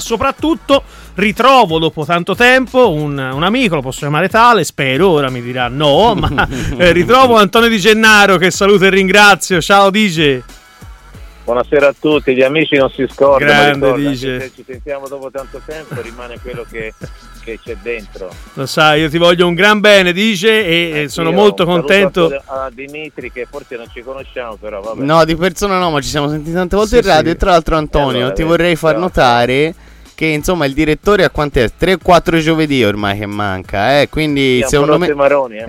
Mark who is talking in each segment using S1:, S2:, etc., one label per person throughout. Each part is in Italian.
S1: soprattutto ritrovo dopo tanto tempo un amico, lo posso chiamare tale, spero, ora mi dirà no, ma ritrovo Antonio Di Gennaro, che saluto e ringrazio. Ciao Dice.
S2: Buonasera a tutti, gli amici non si scordano.
S1: Grande Dice.
S2: Se ci sentiamo dopo tanto tempo rimane quello che c'è dentro.
S1: Lo sai, io ti voglio un gran bene, Dice, e sono molto contento.
S2: A Dimitri, che forse non ci conosciamo, però vabbè.
S3: No, di persona no, ma ci siamo sentiti tante volte in radio. E tra l'altro, Antonio,
S2: allora,
S3: ti vorrei far notare che insomma il direttore a quant'è? 3-4 giovedì ormai che manca, quindi secondo me
S2: Maroni,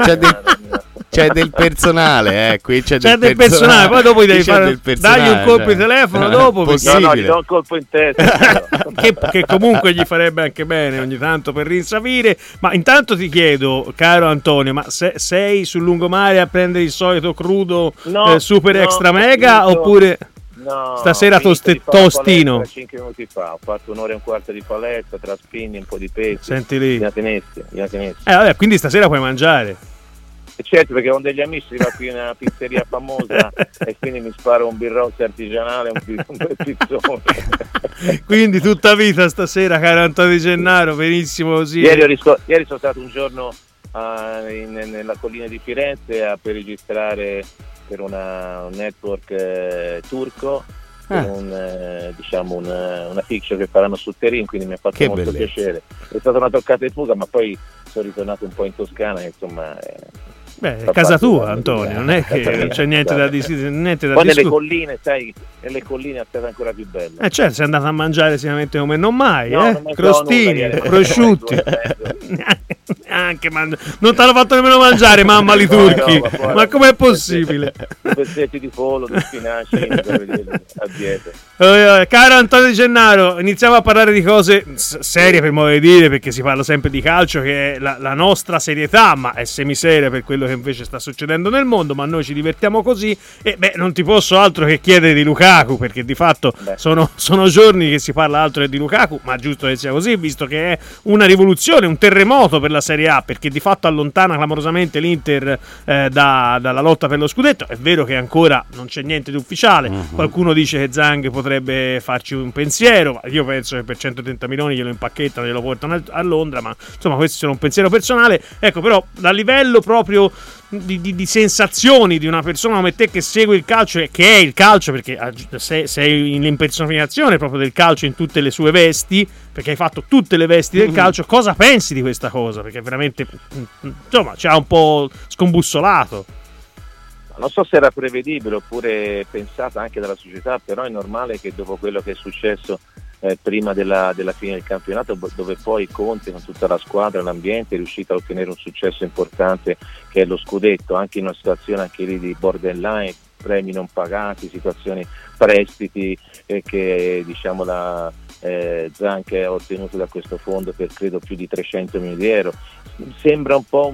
S3: c'è del personale, qui c'è
S1: del personale, poi dopo devi fare, dagli un colpo di telefono dopo,
S2: no, gli do un colpo in testa
S1: che comunque gli farebbe anche bene ogni tanto per rinsavire. Ma intanto ti chiedo, caro Antonio, ma sei sul lungomare a prendere il solito crudo super extra mega oppure stasera tostino?
S2: 5 minuti fa ho fatto un'ora e un quarto di palestra tra spinning, un po' di pesi.
S1: Senti lì,
S2: vabbè,
S1: quindi stasera puoi mangiare.
S2: Certo, perché con degli amici si va qui in una pizzeria famosa e quindi mi sparo un birrozzo artigianale, un bel pizzone.
S1: Quindi tutta vita stasera, caro Antonio Di Gennaro, benissimo così.
S2: Ieri sono stato un giorno nella collina di Firenze per registrare per un network turco, una fiction che faranno su Terin, quindi mi ha fatto molto piacere. È stata una toccata e fuga, ma poi sono ritornato un po' in Toscana, insomma.
S1: Beh, è casa tua, Antonio, non è che non c'è niente da discutere.
S2: Poi nelle colline, sai, nelle colline è stata ancora più bella.
S1: Certo, sei andato a mangiare sicuramente come non mai, crostini, prosciutti. Neanche non ti hanno fatto nemmeno mangiare, mamma, li turchi. Ma com'è possibile?
S2: Pezzetti di pollo, di spinaci a dieta.
S1: Caro Antonio Di Gennaro, iniziamo a parlare di cose serie, per modo di dire, perché si parla sempre di calcio, che è la nostra serietà, ma è semiseria per quello che invece sta succedendo nel mondo, ma noi ci divertiamo così. E non ti posso altro che chiedere di Lukaku, perché di fatto sono giorni che si parla altro che di Lukaku, ma giusto che sia così, visto che è una rivoluzione, un terremoto per la Serie A, perché di fatto allontana clamorosamente l'Inter dalla lotta per lo scudetto. È vero che ancora non c'è niente di ufficiale, qualcuno dice che Zhang potrebbe farci un pensiero, io penso che per 130 milioni glielo impacchettano e glielo portano a Londra, ma insomma questo è solo un pensiero personale. Ecco, però dal livello proprio di sensazioni di una persona come te che segue il calcio e che è il calcio, perché sei l'impersonificazione proprio del calcio in tutte le sue vesti, perché hai fatto tutte le vesti del calcio, cosa pensi di questa cosa? Perché veramente insomma ci ha un po' scombussolato.
S2: Non so se era prevedibile oppure pensata anche dalla società, però è normale che dopo quello che è successo prima della fine del campionato, dove poi Conte con tutta la squadra e l'ambiente è riuscito a ottenere un successo importante che è lo scudetto, anche in una situazione anche lì di borderline, premi non pagati, situazioni, prestiti che diciamo Zhang ha ottenuto da questo fondo per credo più di 300 milioni di euro. Sembra un po'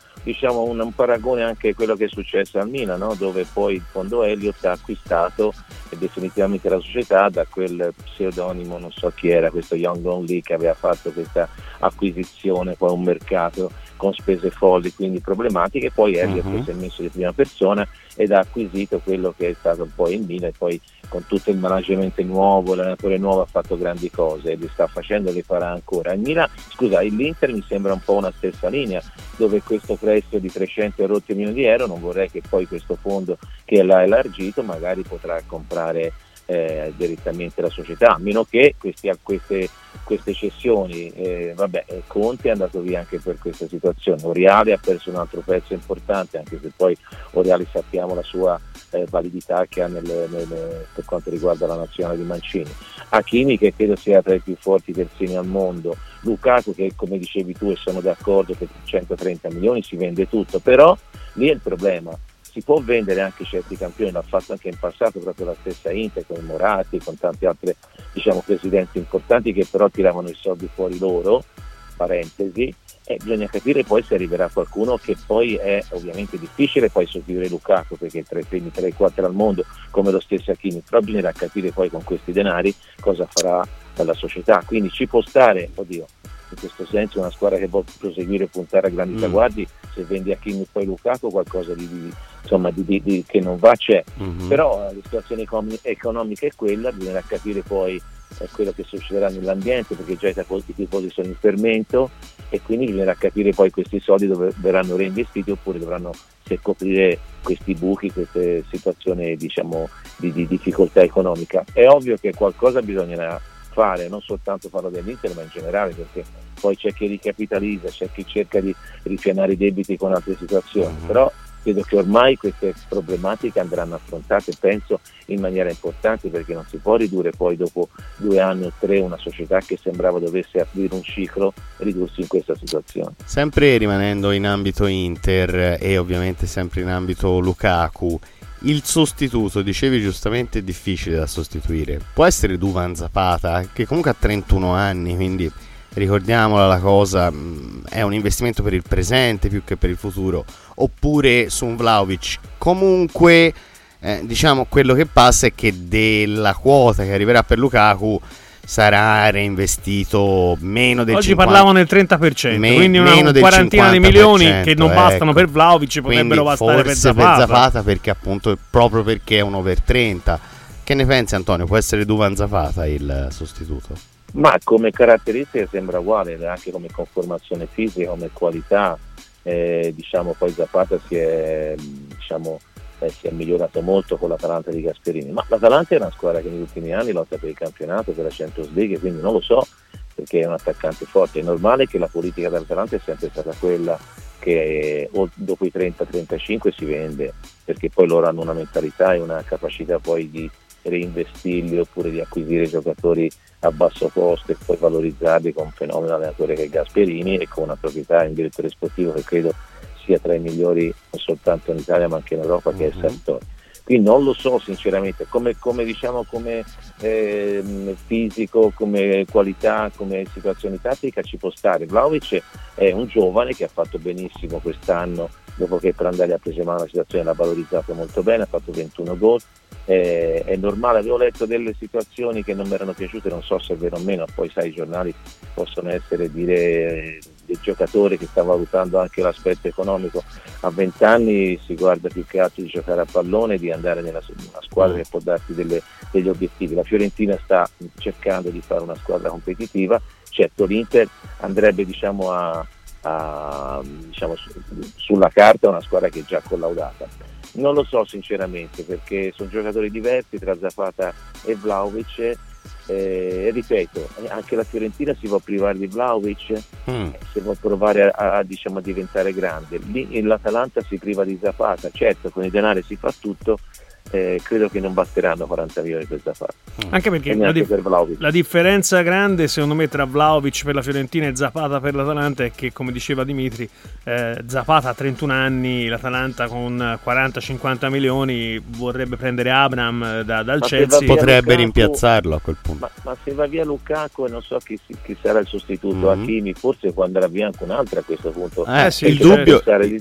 S2: un paragone anche a quello che è successo al Milan, no? Dove poi il fondo Elliott ha acquistato definitivamente la società da quel pseudonimo, non so chi era, questo Young Lee che aveva fatto questa acquisizione, poi un mercato con spese folli, quindi problematiche. Poi Elliott si è messo di prima persona ed ha acquisito quello che è stato un po' il Milan, e poi con tutto il management nuovo, l'allenatore nuovo, ha fatto grandi cose e le sta facendo, le farà ancora. L'Inter mi sembra un po' una stessa linea, dove questo prestito di 300 e rotti milioni di euro, non vorrei che poi questo fondo che l'ha elargito magari potrà comprare direttamente la società, a meno che queste cessioni, Conte è andato via anche per questa situazione, Oriale ha perso un altro pezzo importante, anche se poi Oriale sappiamo la sua validità che ha per quanto riguarda la nazionale di Mancini, Hakimi che credo sia tra i più forti terzini al mondo, Lukaku che come dicevi tu, e sono d'accordo che per 130 milioni si vende tutto, però lì è il problema. Si può vendere anche certi campioni, l'ha fatto anche in passato proprio la stessa Inter con Moratti, con tanti altri presidenti importanti che però tiravano i soldi fuori loro, parentesi, e bisogna capire poi se arriverà qualcuno che poi è ovviamente difficile poi sostituire Lukaku, perché tra i primi 3-4 al mondo come lo stesso Hakimi, però bisognerà capire poi con questi denari cosa farà la società, quindi ci può stare, in questo senso una squadra che vuole proseguire e puntare a grandi traguardi, se vendi Hakimi e poi Lukaku qualcosa che non va c'è, però la situazione economica è quella, bisognerà capire poi quello che succederà nell'ambiente, perché già i tifosi sono in fermento, e quindi bisognerà capire poi questi soldi dove verranno reinvestiti, oppure dovranno coprire questi buchi, queste situazioni diciamo di difficoltà economica. È ovvio che qualcosa bisognerà fare, non soltanto farlo dell'Inter, ma in generale, perché poi c'è chi ricapitalizza, c'è chi cerca di ripianare i debiti con altre situazioni, però credo che ormai queste problematiche andranno affrontate, penso, in maniera importante, perché non si può ridurre poi dopo 2 anni o 3 una società che sembrava dovesse aprire un ciclo, ridursi in questa situazione.
S3: Sempre rimanendo in ambito Inter e ovviamente sempre in ambito Lukaku, il sostituto, dicevi giustamente, è difficile da sostituire. Può essere Duvan Zapata, che comunque ha 31 anni, quindi ricordiamola la cosa, è un investimento per il presente più che per il futuro, oppure su un Vlahovic. Comunque diciamo, quello che passa è che della quota che arriverà per Lukaku sarà reinvestito meno del 50%.
S1: Oggi parlavano del 30%, quindi una quarantina di milioni che non bastano, ecco, per Vlahovic, potrebbero bastare per Zapata.
S3: Perché appunto, proprio perché è un over 30. Che ne pensi, Antonio? Può essere Duvan Zapata il sostituto?
S2: Ma come caratteristiche sembra uguale, anche come conformazione fisica, come qualità, diciamo, poi Zapata si è migliorato molto con l'Atalanta di Gasperini, ma l'Atalanta è una squadra che negli ultimi anni lotta per il campionato, per la Champions League, quindi non lo so, perché è un attaccante forte. È normale che la politica dell'Atalanta è sempre stata quella che dopo i 30-35 si vende, perché poi loro hanno una mentalità e una capacità poi di reinvestirli, oppure di acquisire giocatori a basso costo e poi valorizzarli con un fenomeno allenatore che è Gasperini, e con una proprietà in direttore sportivo che credo sia tra i migliori non soltanto in Italia ma anche in Europa, che è Sartori. Quindi non lo so sinceramente, come fisico, come qualità, come situazione tattica ci può stare. Vlahovic è un giovane che ha fatto benissimo quest'anno, dopo che per andare a prese mano la situazione l'ha valorizzato molto bene, ha fatto 21 gol. È normale, avevo letto delle situazioni che non mi erano piaciute, non so se è vero o meno, poi sai, i giornali possono essere dire del giocatore che sta valutando anche l'aspetto economico. A 20 anni si guarda più che altro di giocare a pallone, di andare nella una squadra che può darti degli obiettivi. La Fiorentina sta cercando di fare una squadra competitiva, certo l'Inter andrebbe sulla carta una squadra che è già collaudata. Non lo so sinceramente, perché sono giocatori diversi tra Zapata e Vlahovic, e ripeto, anche la Fiorentina si può privare di Vlahovic se vuol provare a diventare grande. Lì l'Atalanta si priva di Zapata, certo con i denari si fa tutto. Credo che non basteranno 40 milioni per Zapata,
S1: anche perché
S2: per
S1: la differenza grande secondo me tra Vlahovic per la Fiorentina e Zapata per l'Atalanta è che, come diceva Dimitri, Zapata ha 31 anni, l'Atalanta con 40-50 milioni vorrebbe prendere Abraham dal Chelsea,
S3: potrebbe rimpiazzarlo a quel punto.
S2: Ma se va via Lukaku, non so chi sarà il sostituto. Hakimi forse può andare via anche un altro a questo punto.
S3: Sì, il dubbio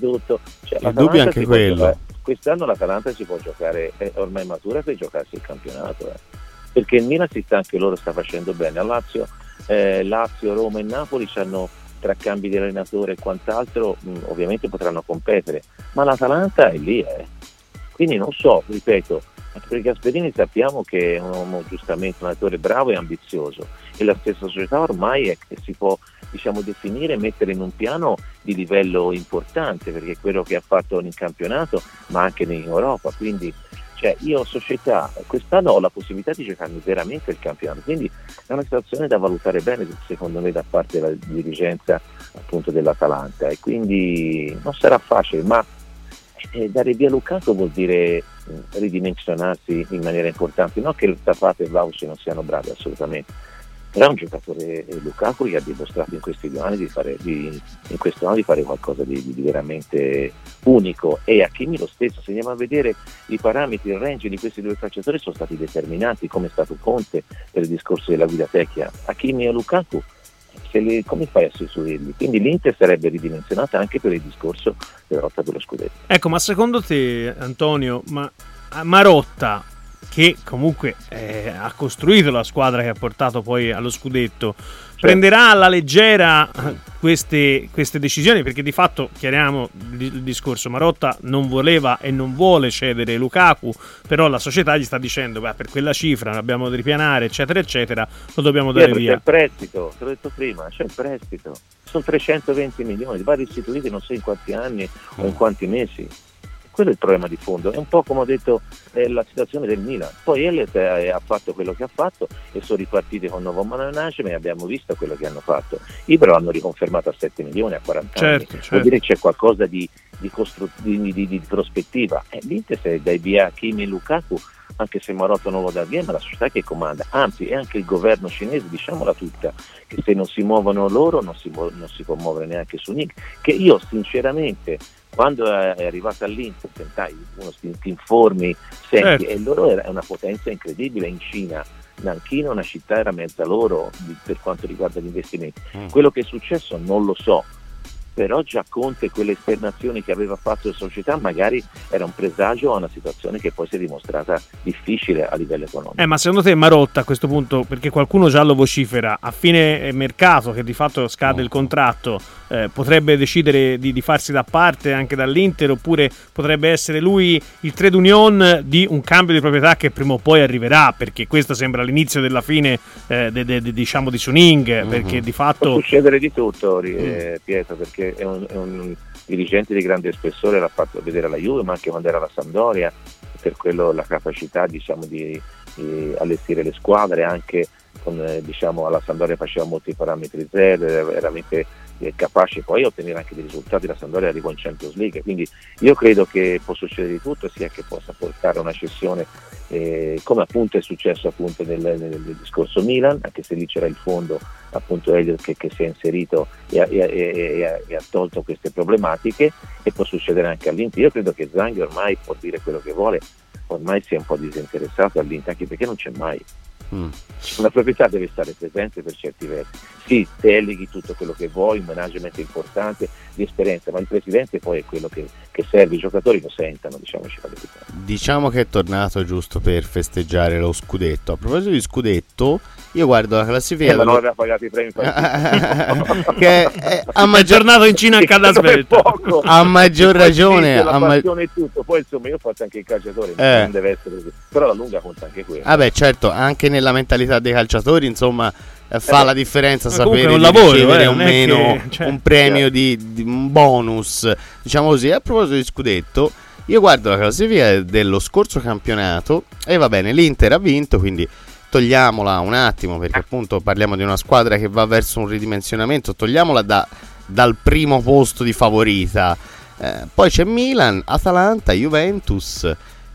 S3: è anche quello.
S2: Quest'anno l'Atalanta si può giocare, è ormai matura per giocarsi il campionato, perché il Milan sta facendo bene. A Lazio, Roma e Napoli hanno, tra cambi di allenatore e quant'altro, ovviamente potranno competere, ma l'Atalanta è lì, quindi non so, ripeto, per Gasperini sappiamo che è giustamente un allenatore bravo e ambizioso, e la stessa società ormai si può definire e mettere in un piano di livello importante, perché è quello che ha fatto in campionato ma anche in Europa. Quindi io società quest'anno ho la possibilità di giocarmi veramente il campionato, quindi è una situazione da valutare bene secondo me da parte della dirigenza appunto dell'Atalanta, e quindi non sarà facile, ma dare via Lukaku vuol dire ridimensionarsi in maniera importante. Non che Zapata e Vlahovic non siano bravi, assolutamente, però è un giocatore, Lukaku, che ha dimostrato in questi 2 anni di fare qualcosa di veramente unico, e Hakimi lo stesso. Se andiamo a vedere i parametri, il range di questi 2 calciatori sono stati determinanti, come è stato Conte per il discorso della guida tecnica. Hakimi e Lukaku, come fai a sostituirli? Quindi l'Inter sarebbe ridimensionata anche per il discorso della lotta per lo scudetto.
S1: Ecco, ma secondo te, Antonio, Marotta che comunque ha costruito la squadra che ha portato poi allo scudetto, prenderà alla leggera queste decisioni, perché di fatto, chiariamo il discorso, Marotta non voleva e non vuole cedere Lukaku, però la società gli sta dicendo per quella cifra dobbiamo ripianare, eccetera eccetera, lo dobbiamo dare via.
S2: C'è il prestito, te l'ho detto prima, c'è il prestito, sono 320 milioni, va restituiti non so in quanti anni o in quanti mesi. Quello è il problema di fondo, è un po' come ho detto la situazione del Milan. Poi Elliott ha fatto quello che ha fatto e sono ripartiti con nuovo management e abbiamo visto quello che hanno fatto. Ibra l'hanno riconfermato a 7 milioni a 40 anni, vuol dire che c'è qualcosa di prospettiva. L'Inter se dai via Hakimi e Lukaku, anche se Marotta non lo dà via, ma la società che comanda, anzi è anche il governo cinese, diciamola tutta, che se non si muovono loro non si può muovere neanche su Nick, che io sinceramente quando è arrivata all'Inter uno ti informi, senti, e loro è una potenza incredibile in Cina. Nanchino, una città, era mezza loro per quanto riguarda gli investimenti. Quello che è successo non lo so, però già Conte, quelle esternazioni che aveva fatto la società, magari era un presagio a una situazione che poi si è dimostrata difficile a livello economico.
S1: Ma secondo te Marotta a questo punto, perché qualcuno già lo vocifera, a fine mercato, che di fatto scade il contratto, potrebbe decidere di farsi da parte anche dall'Inter, oppure potrebbe essere lui il trade union di un cambio di proprietà che prima o poi arriverà, perché questo sembra l'inizio della fine diciamo di Suning, perché di fatto
S2: può succedere di tutto, Pietro, perché è un dirigente di grande spessore, l'ha fatto vedere alla Juve, ma anche quando era alla Sampdoria, per quello la capacità, diciamo, di allestire le squadre, anche con, diciamo, alla Sampdoria faceva molti parametri zero, era veramente capace poi a ottenere anche dei risultati. La Sampdoria arrivò in Champions League, quindi io credo che può succedere di tutto, sia che possa portare a una cessione, come appunto è successo appunto nel discorso Milan, anche se lì c'era il fondo appunto Elliott che si è inserito e ha tolto queste problematiche, e può succedere anche all'Inter. Io credo che Zanghi ormai può dire quello che vuole, ormai si è un po' disinteressato all'Inter, anche perché non c'è mai. Una proprietà deve stare presente per certi versi, sì, deleghi tutto quello che vuoi, un management importante di esperienza, ma il presidente poi è quello che serve, i giocatori lo sentano, diciamoci la verità.
S3: Diciamo che è tornato giusto per festeggiare lo scudetto. A proposito di scudetto, io guardo la classifica,
S2: ma non aveva pagato i premi
S3: che
S1: è tornato in Cina anche alla svelta,
S3: a maggior ragione,
S2: la passione e tutto. Poi insomma io faccio anche il calciatore, non deve essere così, però la lunga conta anche quello.
S3: Vabbè, certo, anche nella mentalità dei calciatori, insomma, fa la differenza sapere
S1: un
S3: di
S1: lavoro,
S3: ricevere o meno un premio di un bonus, diciamo così. A proposito di scudetto, io guardo la classifica dello scorso campionato e va bene, l'Inter ha vinto, quindi togliamola un attimo, perché appunto parliamo di una squadra che va verso un ridimensionamento, togliamola dal primo posto di favorita. Poi c'è Milan, Atalanta, Juventus.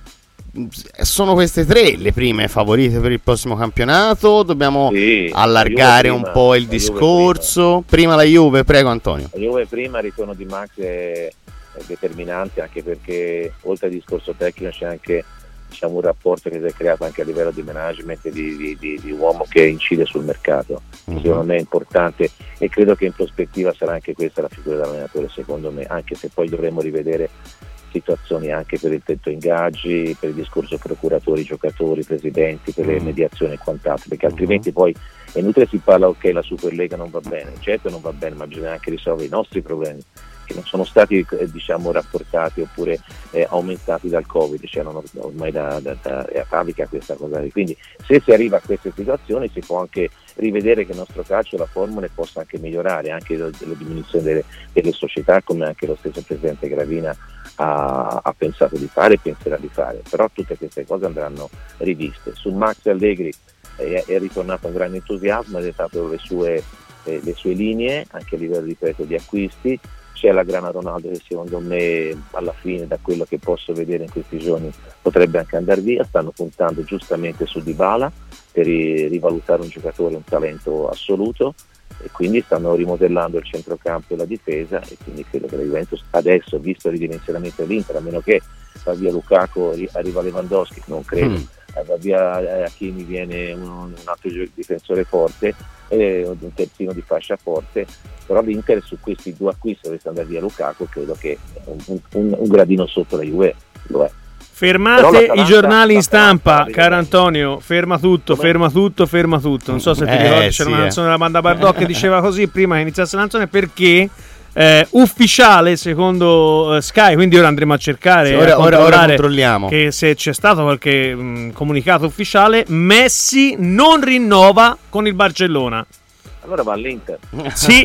S3: Sono queste tre le prime favorite per il prossimo campionato? Dobbiamo allargare un po' il discorso. Prima la Juve, prego Antonio.
S2: La Juve prima, il ritorno di Max è determinante, anche perché oltre al discorso tecnico c'è anche, diciamo, un rapporto che si è creato anche a livello di management e di uomo che incide sul mercato. Secondo me è importante, e credo che in prospettiva sarà anche questa la figura dell'allenatore, secondo me, anche se poi dovremo rivedere situazioni anche per il tetto ingaggi, per il discorso procuratori, giocatori, presidenti, per le mediazioni e quant'altro, perché altrimenti poi è inutile si parla la Superlega non va bene, certo non va bene, ma bisogna anche risolvere i nostri problemi che non sono stati diciamo rapportati oppure aumentati dal Covid, c'erano ormai da fabbrica questa cosa lì. Quindi se si arriva a queste situazioni si può anche rivedere che il nostro calcio, la formula possa anche migliorare, anche la diminuzione delle società, come anche lo stesso presidente Gravina ha pensato di fare e penserà di fare, però tutte queste cose andranno riviste. Su Max Allegri è ritornato un grande entusiasmo, ha dettato le sue linee anche a livello, ripeto, di acquisti. C'è la grana Ronaldo che secondo me alla fine, da quello che posso vedere in questi giorni, potrebbe anche andare via. Stanno puntando giustamente su Dybala per rivalutare un giocatore, un talento assoluto, e quindi stanno rimodellando il centrocampo e la difesa, e quindi credo che la Juventus adesso, visto il ridimensionamento dell'Inter, a meno che va via Lukaku, arriva Lewandowski, non credo, va via Hakimi, viene un altro difensore forte, un terzino di fascia forte, però l'Inter su questi due acquisti dovesse andare via Lukaku, credo che un gradino sotto la Juve lo è.
S1: Fermate i giornali in stampa, caro Antonio, ferma tutto. Non so se ti ricordi, c'era una canzone della banda Bardot che diceva così prima che iniziasse la canzone, perché ufficiale secondo Sky, quindi ora andremo a cercare,
S3: ora controlliamo
S1: che se c'è stato qualche comunicato ufficiale. Messi non rinnova con il Barcellona.
S2: Allora va all'Inter.
S1: Sì,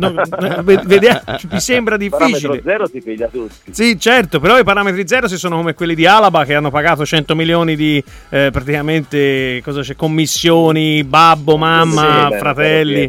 S1: mi sembra difficile.
S2: Il parametro zero si piglia tutti.
S1: Sì, certo, però i parametri zero si sono come quelli di Alaba, che hanno pagato 100 milioni di praticamente cosa c'è, commissioni, babbo, mamma, fratelli.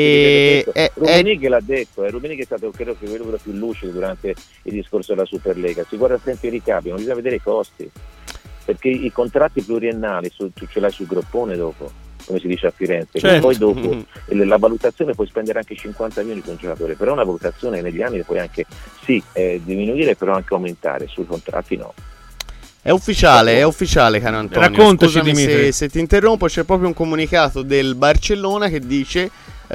S2: Rummenigge l'ha detto, Rummenigge è stato credo che quello più lucido durante il discorso della Superlega. Si guarda sempre i ricavi, non bisogna vedere i costi, perché i contratti pluriennali tu ce l'hai sul groppone dopo, come si dice a Firenze,
S1: certo.
S2: Poi dopo la valutazione puoi spendere anche 50 milioni con un giocatore, però una valutazione negli anni puoi anche diminuire, però anche aumentare, sui contratti no.
S3: È ufficiale, caro Antonio.
S1: Raccontaci,
S3: scusami se ti interrompo, c'è proprio un comunicato del Barcellona che dice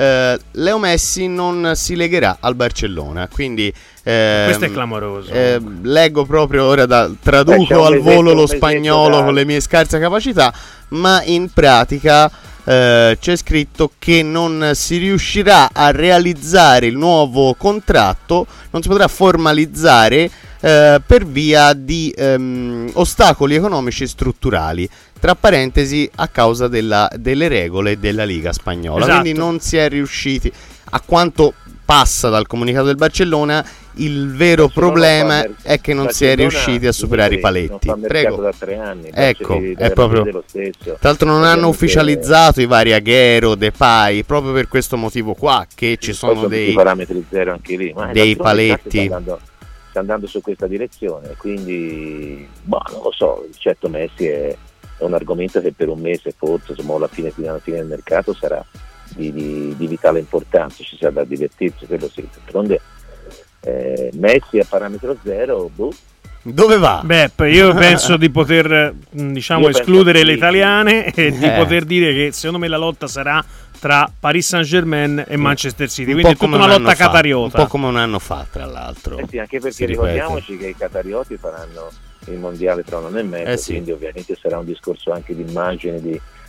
S3: Leo Messi non si legherà al Barcellona, quindi
S1: questo è clamoroso.
S3: Leggo proprio ora, traduco al volo lo spagnolo con le mie scarse capacità, ma in pratica c'è scritto che non si riuscirà a realizzare il nuovo contratto, non si potrà formalizzare per via di ostacoli economici strutturali, tra parentesi a causa delle regole della Liga spagnola.
S1: Esatto.
S3: Quindi non si è riusciti, a quanto passa dal comunicato del Barcellona, il vero problema è che non si è riusciti a superare i paletti. Prego.
S2: Da 3 anni,
S3: ecco, è proprio
S2: lo stesso.
S3: Tra l'altro non hanno ufficializzato i vari Agüero, Depay, proprio per questo motivo qua, che ci sono dei
S2: parametri zero anche lì, ma
S3: dei paletti.
S2: Sta andando su questa direzione, quindi non lo so, certo Messi è un argomento che per un mese forse, insomma, alla fine del mercato sarà di vitale importanza, ci sarà da divertirsi, quello sì. D'altronde Messi a parametro zero,
S3: dove va?
S1: Beh, io penso di poter escludere le italiane e di poter dire che secondo me la lotta sarà tra Paris Saint-Germain e Manchester City, quindi è tutta una lotta catariota,
S3: un po' come un anno fa, tra l'altro.
S2: Sì, anche perché ricordiamoci che i catarioti faranno il mondiale tra un anno e mezzo, quindi ovviamente sarà un discorso anche di immagine,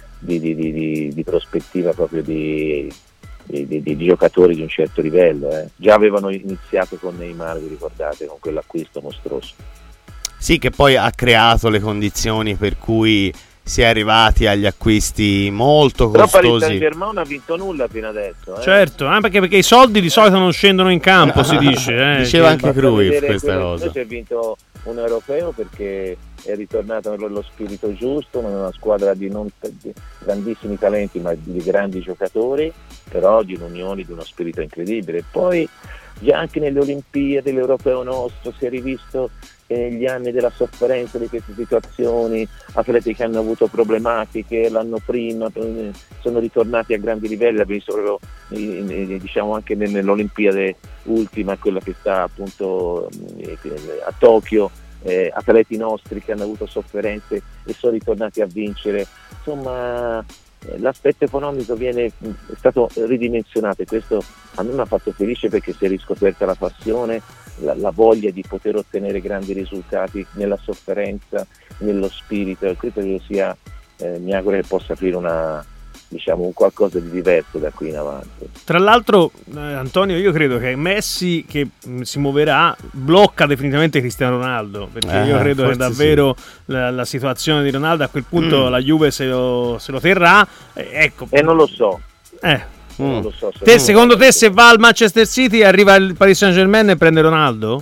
S2: di prospettiva proprio di giocatori di un certo livello. Già avevano iniziato con Neymar, vi ricordate, con quell'acquisto mostruoso.
S3: Sì, che poi ha creato le condizioni per cui si è arrivati agli acquisti molto costosi.
S2: Però Paris Saint-Germain non ha vinto nulla fino adesso.
S1: Certo, perché i soldi di solito non scendono in campo, si dice.
S3: Diceva anche Cruyff questa cosa.
S2: Noi si è vinto un europeo perché è ritornato nello spirito giusto, una squadra di grandissimi talenti, ma di grandi giocatori, però di un'unione, di uno spirito incredibile. Poi già anche nelle Olimpiadi, l'europeo nostro, si è rivisto negli anni della sofferenza di queste situazioni, atleti che hanno avuto problematiche l'anno prima sono ritornati a grandi livelli, l'abbiamo visto proprio diciamo anche nell'Olimpiade ultima, quella che sta appunto a Tokyo, atleti nostri che hanno avuto sofferenze e sono ritornati a vincere. Insomma, l'aspetto economico è stato ridimensionato e questo a me mi ha fatto felice, perché si è riscoperta la passione, la voglia di poter ottenere grandi risultati nella sofferenza, nello spirito, e questo credo sia, mi auguro che possa aprire un qualcosa di diverso da qui in avanti.
S1: Tra l'altro, Antonio, io credo che Messi, che si muoverà, blocca definitivamente Cristiano Ronaldo, perché io credo che davvero la situazione di Ronaldo a quel punto la Juve se lo terrà. Ecco.
S2: E non lo so. Non lo so
S1: secondo te se va al Manchester City arriva il Paris Saint-Germain e prende Ronaldo?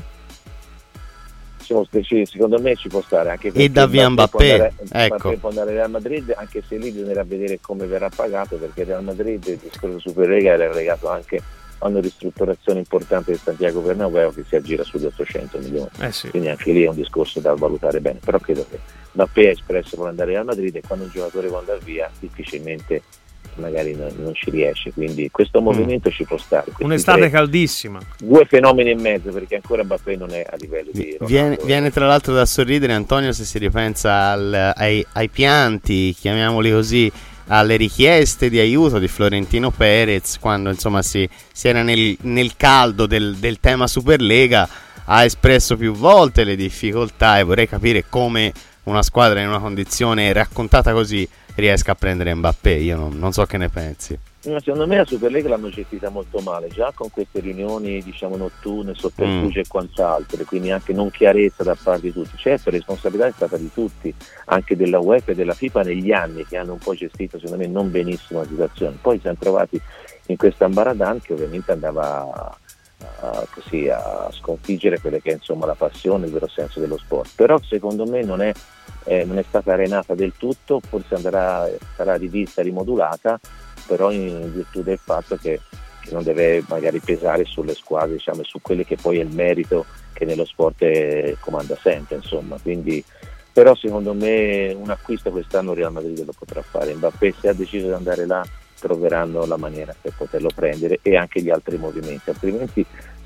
S2: Secondo me ci può stare, anche perché
S3: e da via Mbappé,
S2: può andare al Real Madrid, anche se lì bisognerà vedere come verrà pagato, perché il Real Madrid, il discorso Superlega, era legato anche a una ristrutturazione importante di Santiago Bernabéu che si aggira sugli 800 milioni, quindi anche lì è un discorso da valutare bene, però credo che Mbappé ha espresso vuole andare al Real Madrid e quando un giocatore vuole andare via difficilmente magari non ci riesce, quindi questo movimento ci può stare.
S1: Un'estate caldissima,
S2: 2 fenomeni e mezzo, perché ancora Mbappé non è a livello di Ronaldo.
S3: Viene tra l'altro da sorridere, Antonio, se si ripensa ai pianti, chiamiamoli così, alle richieste di aiuto di Florentino Perez quando insomma si era nel caldo del tema Superlega. Ha espresso più volte le difficoltà e vorrei capire come una squadra in una condizione raccontata così riesca a prendere Mbappé. Io non so che ne pensi.
S2: Secondo me la Superlega l'hanno gestita molto male, già con queste riunioni notturne, sotterfugi e quant'altro, quindi anche non chiarezza da parte di tutti. Certo, la responsabilità è stata di tutti, anche della UEFA e della FIFA negli anni, che hanno un po' gestito secondo me non benissimo la situazione. Poi si sono trovati in questa ambaradan che ovviamente andava così a sconfiggere quelle che è insomma la passione, il vero senso dello sport. Però secondo me non è stata arenata del tutto, forse sarà rivista, rimodulata, però in virtù del fatto che non deve magari pesare sulle squadre, diciamo, e su quello che poi è il merito che nello sport comanda sempre, insomma. Quindi, però secondo me un acquisto quest'anno Real Madrid lo potrà fare. Mbappé, se ha deciso di andare là, troveranno la maniera per poterlo prendere, e anche gli altri movimenti, altrimenti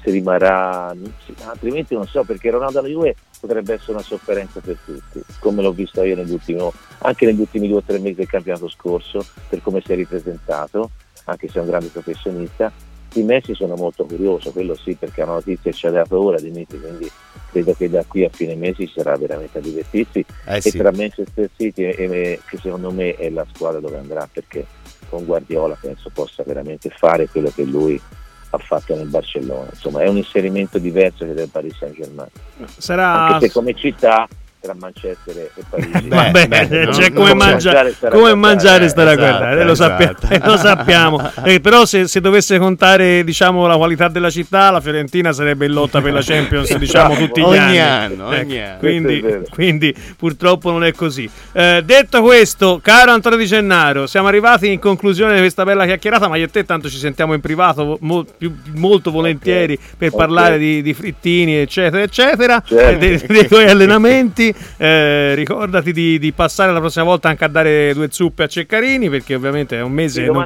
S2: altrimenti non so, perché Ronaldo alla Juve potrebbe essere una sofferenza per tutti, come l'ho visto io anche negli ultimi 2 o 3 mesi del campionato scorso, per come si è ripresentato, anche se è un grande professionista. Di Messi sono molto curioso, quello sì, perché è una notizia che ci ha dato ora di Messi, quindi credo che da qui a fine mese ci sarà veramente a divertirsi,
S3: sì.
S2: E tra Manchester City che secondo me è la squadra dove andrà, perché con Guardiola penso possa veramente fare quello che lui ha fatto nel Barcellona. Insomma, è un inserimento diverso che del Paris Saint-Germain.
S1: Anche
S2: se come città tra Manchester e Parigi
S1: c'è come mangiare stare a guardare, lo sappiamo. Però se dovesse contare, diciamo, la qualità della città, la Fiorentina sarebbe in lotta per la Champions, diciamo, tutti gli anni.
S3: Ogni anno.
S1: Quindi purtroppo non è così. Detto questo, caro Antonio Di Gennaro, siamo arrivati in conclusione di questa bella chiacchierata, ma io e te tanto ci sentiamo in privato molto volentieri per parlare di frittini, eccetera,
S2: certo.
S1: dei tuoi allenamenti. Ricordati di passare la prossima volta anche a dare 2 zuppe a Ceccarini, perché ovviamente è un mese
S2: è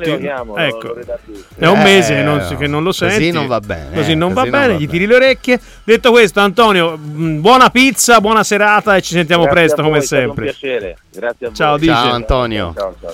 S1: un mese che non lo senti,
S3: così non va bene,
S1: gli tiri le orecchie. Detto questo, Antonio, buona pizza, buona serata e ci sentiamo presto, come sempre.
S2: È stato un piacere. Grazie a voi.
S1: Ciao
S3: Antonio.
S2: Ciao.